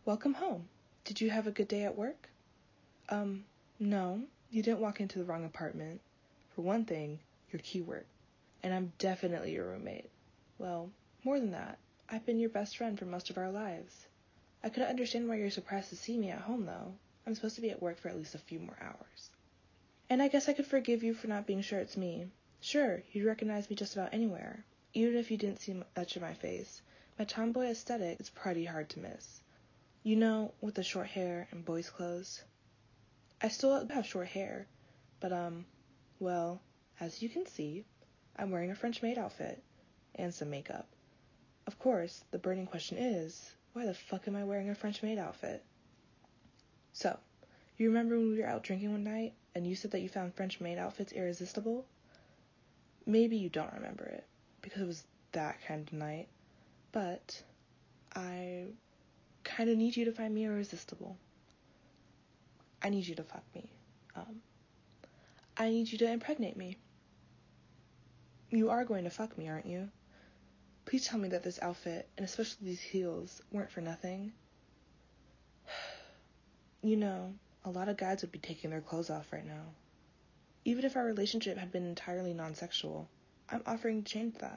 Welcome home. Did you have a good day at work? No, you didn't walk into the wrong apartment. For one thing, your key worked. And I'm definitely your roommate. Well, more than that, I've been your best friend for most of our lives. I could understand why you're surprised to see me at home, though. I'm supposed to be at work for at least a few more hours. And I guess I could forgive you for not being sure it's me. Sure, you'd recognize me just about anywhere, even if you didn't see much of my face. My tomboy aesthetic is pretty hard to miss. You know, with the short hair and boys' clothes. I still have short hair, but, well, as you can see, I'm wearing a French maid outfit and some makeup. Of course, the burning question is, why the fuck am I wearing a French maid outfit? So, you remember when we were out drinking one night and you said that you found French maid outfits irresistible? Maybe you don't remember it, because it was that kind of night, but I kind of need you to find me irresistible. I need you to fuck me. I need you to impregnate me. You are going to fuck me, aren't you? Please tell me that this outfit, and especially these heels, weren't for nothing. You know, a lot of guys would be taking their clothes off right now. Even if our relationship had been entirely non-sexual, I'm offering to change that.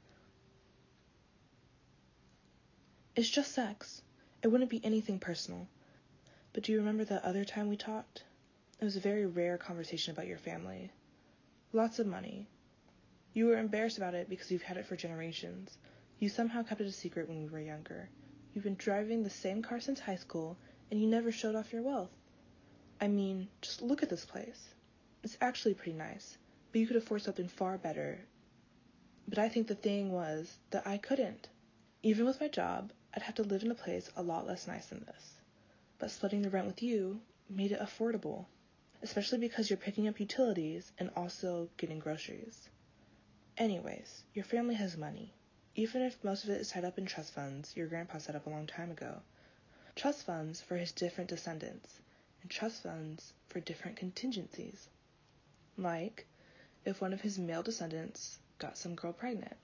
It's just sex. It wouldn't be anything personal. But do you remember that other time we talked? It was a very rare conversation about your family. Lots of money. You were embarrassed about it because you've had it for generations. You somehow kept it a secret when we were younger. You've been driving the same car since high school, and you never showed off your wealth. I mean, just look at this place. It's actually pretty nice, but you could afford something far better. But I think the thing was that I couldn't. Even with my job, I'd have to live in a place a lot less nice than this. But splitting the rent with you made it affordable, especially because you're picking up utilities and also getting groceries. Anyways, your family has money. Even if most of it is tied up in trust funds your grandpa set up a long time ago. Trust funds for his different descendants, and trust funds for different contingencies. Like, if one of his male descendants got some girl pregnant.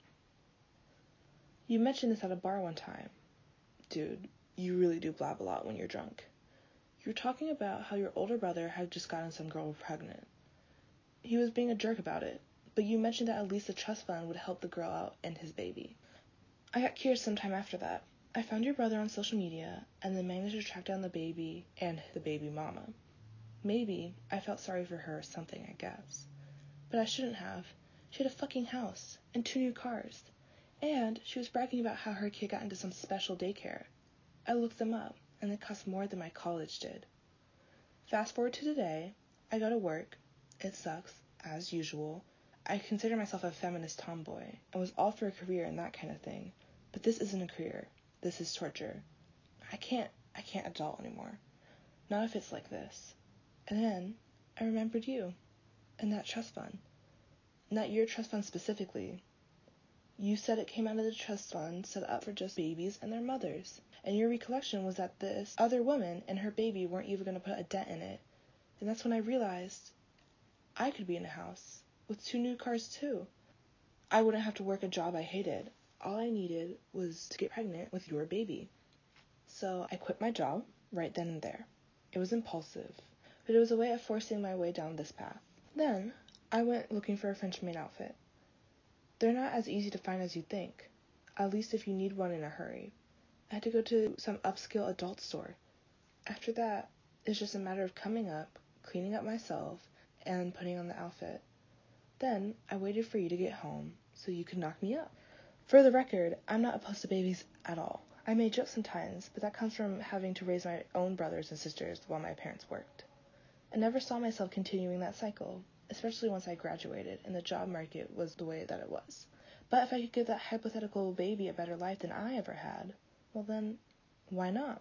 You mentioned this at a bar one time. Dude, you really do blab a lot when you're drunk. You were talking about how your older brother had just gotten some girl pregnant. He was being a jerk about it, but you mentioned that at least the trust fund would help the girl out and his baby. I got curious sometime after that. I found your brother on social media, and then managed to track down the baby and the baby mama. Maybe I felt sorry for her or something, I guess. But I shouldn't have. She had a fucking house, and 2 new cars. And she was bragging about how her kid got into some special daycare. I looked them up, and it cost more than my college did. Fast forward to today, I go to work. It sucks, as usual. I consider myself a feminist tomboy, and was all for a career and that kind of thing. But this isn't a career. This is torture. I can't adult anymore. Not if it's like this. And then, I remembered you, and that trust fund. Not your trust fund specifically. You said it came out of the trust fund set up for just babies and their mothers. And your recollection was that this other woman and her baby weren't even going to put a dent in it. And that's when I realized I could be in a house with 2 new cars too. I wouldn't have to work a job I hated. All I needed was to get pregnant with your baby. So I quit my job right then and there. It was impulsive, but it was a way of forcing my way down this path. Then I went looking for a French maid outfit. They're not as easy to find as you'd think, at least if you need one in a hurry. I had to go to some upscale adult store. After that, it's just a matter of coming up, cleaning up myself, and putting on the outfit. Then I waited for you to get home so you could knock me up. For the record, I'm not opposed to babies at all. I may joke sometimes, but that comes from having to raise my own brothers and sisters while my parents worked. I never saw myself continuing that cycle, especially once I graduated and the job market was the way that it was. But if I could give that hypothetical baby a better life than I ever had, well then, why not?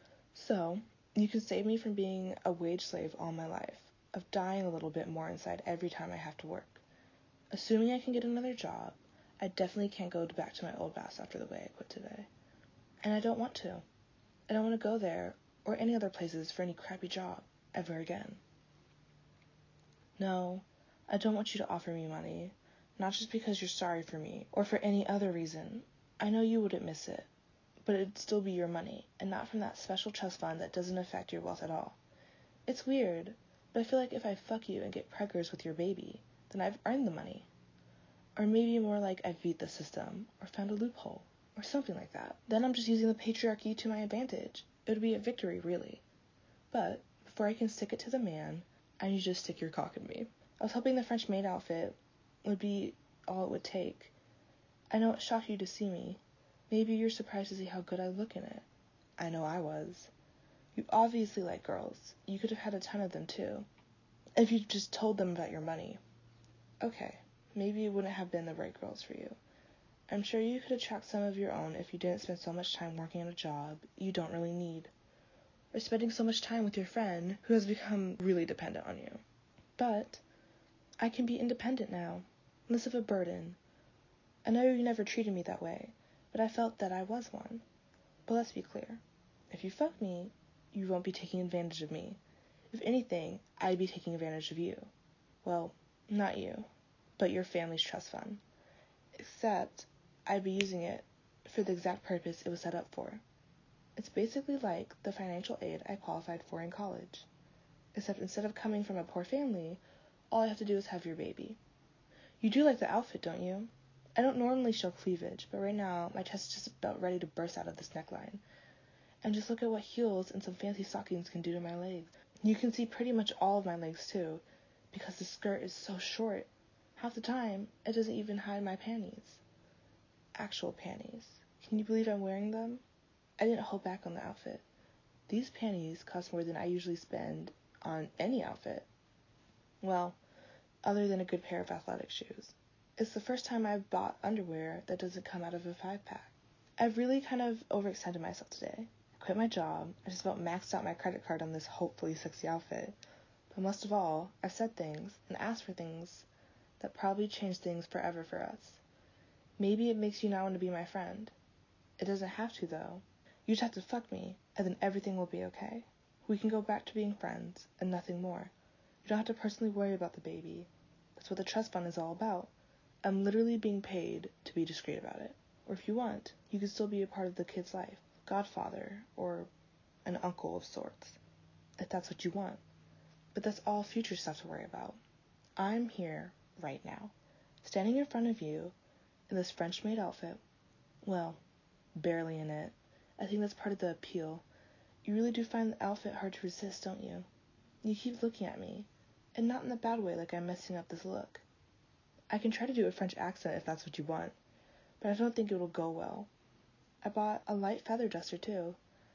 So, you can save me from being a wage slave all my life, of dying a little bit more inside every time I have to work. Assuming I can get another job, I definitely can't go back to my old boss after the way I quit today. And I don't want to. I don't want to go there, or any other places for any crappy job, ever again. No, I don't want you to offer me money, not just because you're sorry for me, or for any other reason. I know you wouldn't miss it, but it'd still be your money, and not from that special trust fund that doesn't affect your wealth at all. It's weird, but I feel like if I fuck you and get preggers with your baby, then I've earned the money. Or maybe more like I've beat the system, or found a loophole, or something like that. Then I'm just using the patriarchy to my advantage. It would be a victory, really. But before I can stick it to the man, I need you to stick your cock in me. I was hoping the French maid outfit would be all it would take. I know it shocked you to see me. Maybe you're surprised to see how good I look in it. I know I was. You obviously like girls. You could have had a ton of them too, if you just told them about your money. Okay, maybe it wouldn't have been the right girls for you. I'm sure you could attract some of your own if you didn't spend so much time working at a job you don't really need, or spending so much time with your friend who has become really dependent on you. But I can be independent now, less of a burden. I know you never treated me that way, but I felt that I was one. But let's be clear. If you fuck me, you won't be taking advantage of me. If anything, I'd be taking advantage of you. Well, not you, but your family's trust fund. Except I'd be using it for the exact purpose it was set up for. It's basically like the financial aid I qualified for in college. Except instead of coming from a poor family, all I have to do is have your baby. You do like the outfit, don't you? I don't normally show cleavage, but right now my chest is just about ready to burst out of this neckline. And just look at what heels and some fancy stockings can do to my legs. You can see pretty much all of my legs too, because the skirt is so short. Half the time, it doesn't even hide my panties. Actual panties. Can you believe I'm wearing them? I didn't hold back on the outfit. These panties cost more than I usually spend on any outfit. Well, other than a good pair of athletic shoes. It's the first time I've bought underwear that doesn't come out of a 5-pack. I've really kind of overextended myself today. I quit my job. I just about maxed out my credit card on this hopefully sexy outfit. But most of all, I've said things and asked for things that probably change things forever for us. Maybe it makes you not want to be my friend. It doesn't have to, though. You just have to fuck me, and then everything will be okay. We can go back to being friends, and nothing more. You don't have to personally worry about the baby. That's what the trust fund is all about. I'm literally being paid to be discreet about it. Or if you want, you can still be a part of the kid's life. Godfather, or an uncle of sorts. If that's what you want. But that's all future stuff to worry about. I'm here, right now, standing in front of you, in this French-maid outfit. Well, barely in it. I think that's part of the appeal. You really do find the outfit hard to resist, don't you? You keep looking at me, and not in the bad way like I'm messing up this look. I can try to do a French accent if that's what you want, but I don't think it'll go well. I bought a light feather duster, too.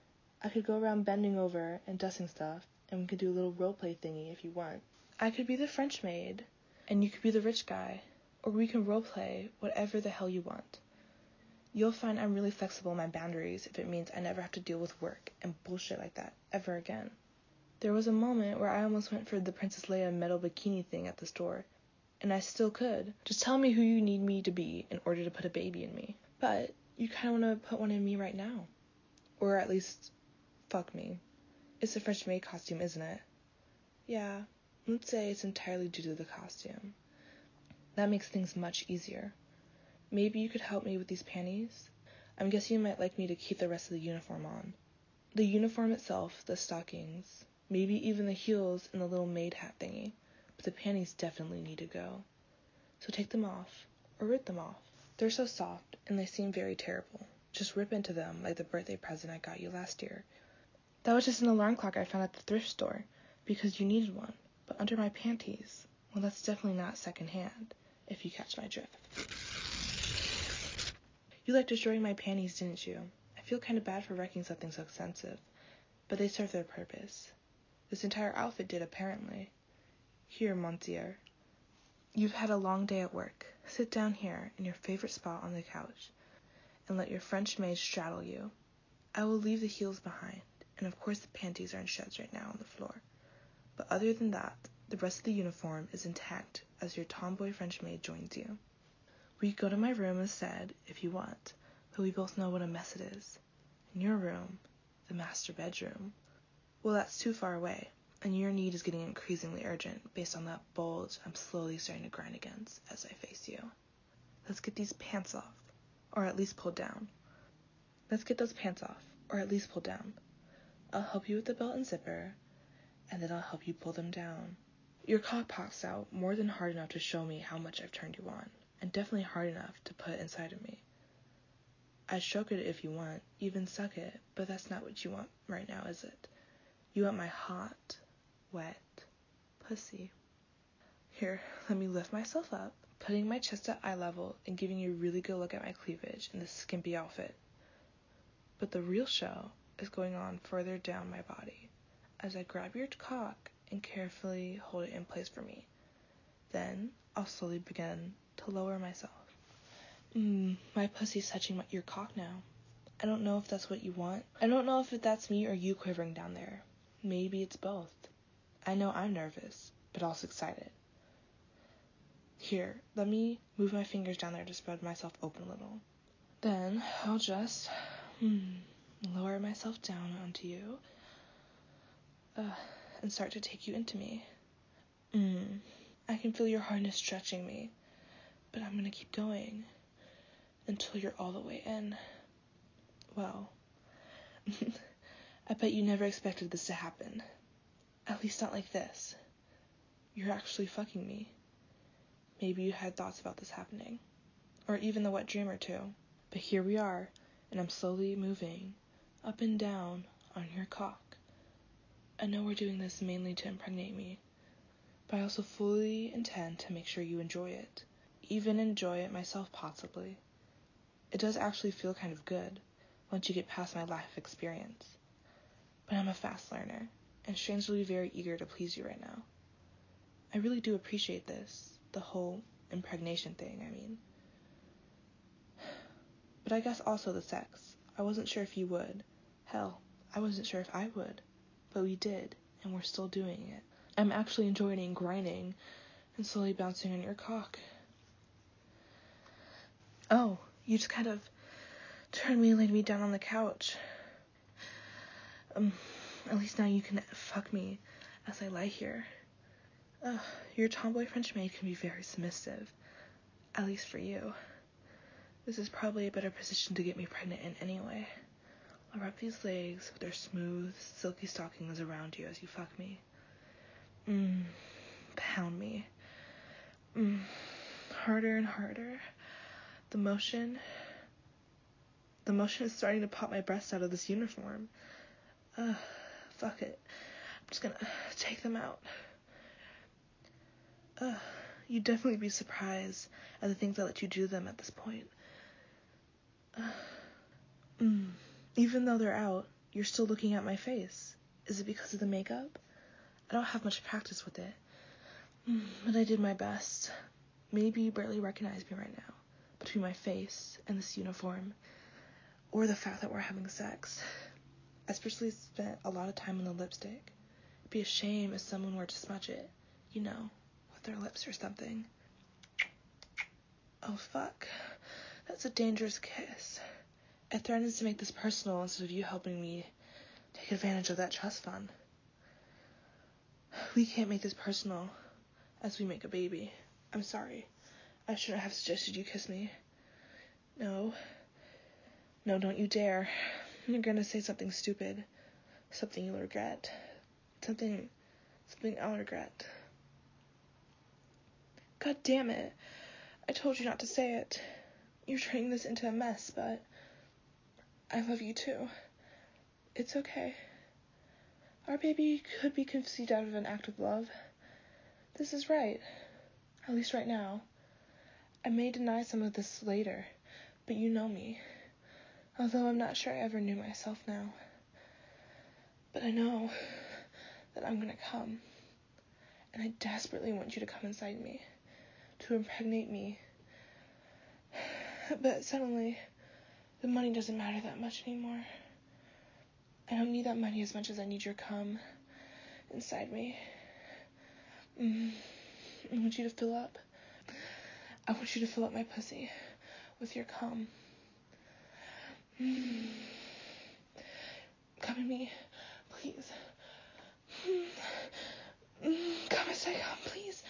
I could go around bending over and dusting stuff, and we could do a little roleplay thingy if you want. I could be the French maid, and you could be the rich guy, or we can roleplay whatever the hell you want. You'll find I'm really flexible in my boundaries if it means I never have to deal with work and bullshit like that ever again. There was a moment where I almost went for the Princess Leia metal bikini thing at the store, and I still could. Just tell me who you need me to be in order to put a baby in me. But you kind of want to put one in me right now. Or at least, fuck me. It's a French maid costume, isn't it? Yeah, let's say it's entirely due to the costume. That makes things much easier. Maybe you could help me with these panties? I'm guessing you might like me to keep the rest of the uniform on. The uniform itself, the stockings, maybe even the heels and the little maid hat thingy. But the panties definitely need to go. So take them off, or rip them off. They're so soft, and they seem very terrible. Just rip into them like the birthday present I got you last year. That was just an alarm clock I found at the thrift store, because you needed one. But under my panties, well, that's definitely not secondhand, if you catch my drift. You liked destroying my panties, didn't you? I feel kind of bad for wrecking something so expensive, but they serve their purpose. This entire outfit did, apparently. Here, monsieur. You've had a long day at work. Sit down here, in your favorite spot on the couch, and let your French maid straddle you. I will leave the heels behind, and of course the panties are in shreds right now on the floor. But other than that, the rest of the uniform is intact as your tomboy French maid joins you. We could go to my room instead, if you want, but we both know what a mess it is. In your room, the master bedroom. Well, that's too far away, and your need is getting increasingly urgent based on that bulge I'm slowly starting to grind against as I face you. Let's get these pants off, or at least pulled down. Let's get those pants off, or at least pulled down. I'll help you with the belt and zipper, and then I'll help you pull them down. Your cock pops out more than hard enough to show me how much I've turned you on, and definitely hard enough to put inside of me. I'd stroke it if you want, even suck it, but that's not what you want right now, is it? You want my hot, wet pussy. Here, let me lift myself up, putting my chest at eye level and giving you a really good look at my cleavage in this skimpy outfit. But the real show is going on further down my body, as I grab your cock and carefully hold it in place for me. Then, I'll slowly begin to lower myself. My pussy's touching your cock now. I don't know if that's what you want. I don't know if that's me or you quivering down there. Maybe it's both. I know I'm nervous, but also excited. Here, let me move my fingers down there to spread myself open a little. Then, I'll just lower myself down onto you and start to take you into me. I can feel your hardness stretching me, but I'm gonna keep going until you're all the way in. Well, I bet you never expected this to happen. At least not like this. You're actually fucking me. Maybe you had thoughts about this happening, or even the wet dream or two. But here we are, and I'm slowly moving up and down on your cock. I know we're doing this mainly to impregnate me, but I also fully intend to make sure you enjoy it. Even enjoy it myself, possibly. It does actually feel kind of good once you get past my lack of experience. But I'm a fast learner, and strangely very eager to please you right now. I really do appreciate this, the whole impregnation thing, I mean. But I guess also the sex. I wasn't sure if you would. Hell, I wasn't sure if I would. But we did, and we're still doing it. I'm actually enjoying grinding and slowly bouncing on your cock. Oh, you just kind of turned me and laid me down on the couch. At least now you can fuck me as I lie here. Your tomboy French maid can be very submissive, at least for you. This is probably a better position to get me pregnant in anyway. I'll wrap these legs with their smooth, silky stockings around you as you fuck me. Pound me. Harder and harder. The motion is starting to pop my breasts out of this uniform. Fuck it. I'm just gonna take them out. You'd definitely be surprised at the things I let you do them at this point. Even though they're out, you're still looking at my face. Is it because of the makeup? I don't have much practice with it. But I did my best. Maybe you barely recognize me right now, between my face and this uniform, or the fact that we're having sex. I especially spent a lot of time on the lipstick. It'd be a shame if someone were to smudge it, with their lips or something. Oh fuck, that's a dangerous kiss. It threatens to make this personal instead of you helping me take advantage of that trust fund. We can't make this personal as we make a baby. I'm sorry. I shouldn't have suggested you kiss me. No, don't you dare. You're gonna say something stupid. Something you'll regret. Something I'll regret. God damn it. I told you not to say it. You're turning this into a mess, but I love you too. It's okay. Our baby could be conceived out of an act of love. This is right. At least right now. I may deny some of this later, but you know me. Although I'm not sure I ever knew myself now. But I know that I'm gonna come. And I desperately want you to come inside me. To impregnate me. But suddenly, the money doesn't matter that much anymore. I don't need that money as much as I need your cum inside me. I want you to fill up. I want you to fill up my pussy with your cum. Come at me, please. Come as I come, please.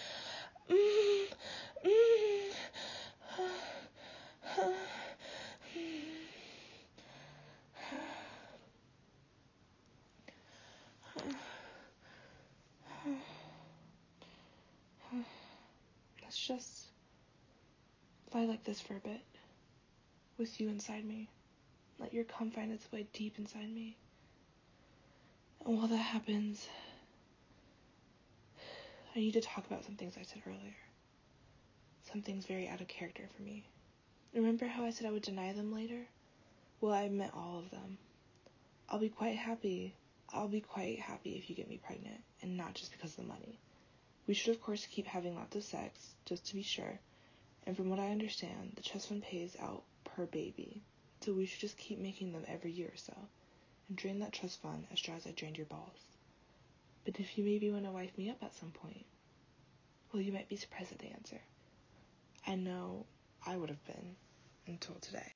just lie like this for a bit, with you inside me. Let your cum find its way deep inside me. And while that happens, I need to talk about some things I said earlier. Some things very out of character for me. Remember how I said I would deny them later? Well, I meant all of them. I'll be quite happy if you get me pregnant, and not just because of the money. We should, of course, keep having lots of sex, just to be sure. And from what I understand, the trust fund pays out per baby. So we should just keep making them every year or so, and drain that trust fund as dry as I drained your balls. But if you maybe want to wife me up at some point, well, you might be surprised at the answer. I know I would have been until today.